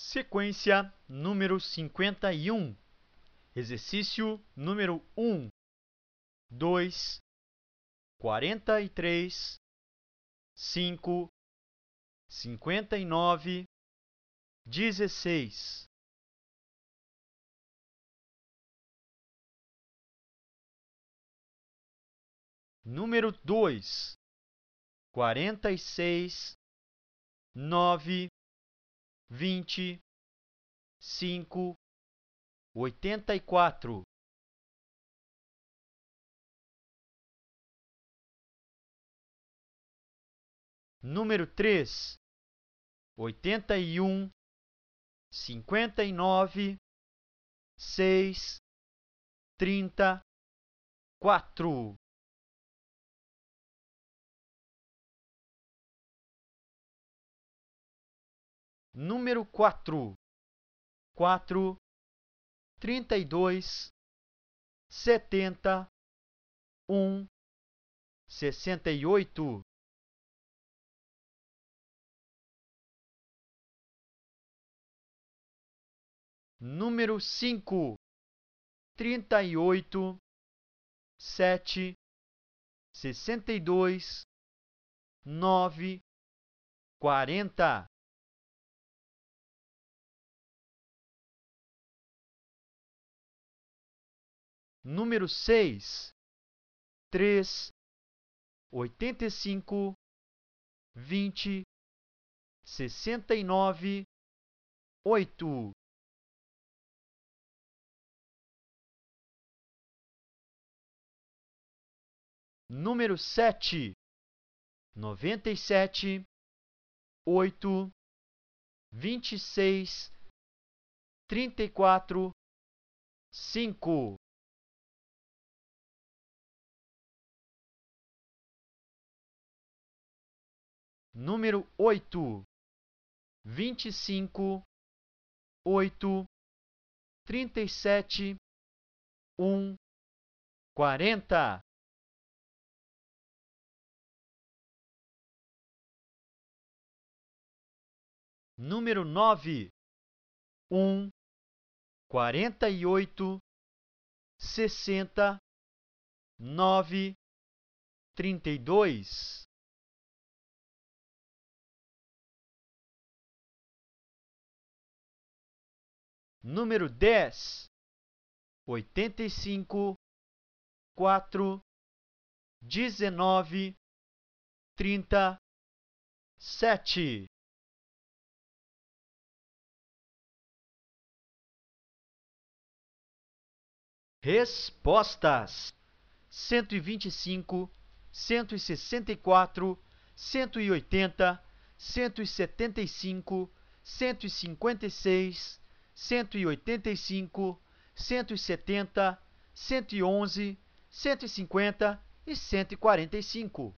Sequência número 51. Exercício número 1, 2, 43, 5, 59, 16. Número 2, 46, 9, 20, 5, 84. Número 3, 81, 59, 6, 30, 4. Número 4, 4, 32, 70, 1, 68. Número 5, 38, 7, 62, 9, 40. Número 6, 3, 85, 20, 69, 8. Número 7, 97, 8, 26, 34, 5. Número 8, 25, 8, 37, 1, 40. Número 9, 1, 48, 60, 9, 32. Número 10, 85, 4, 19, 30, 7. Respostas: 125, 164, 180, 175, 156, 185, 170, 111, 150 e 145.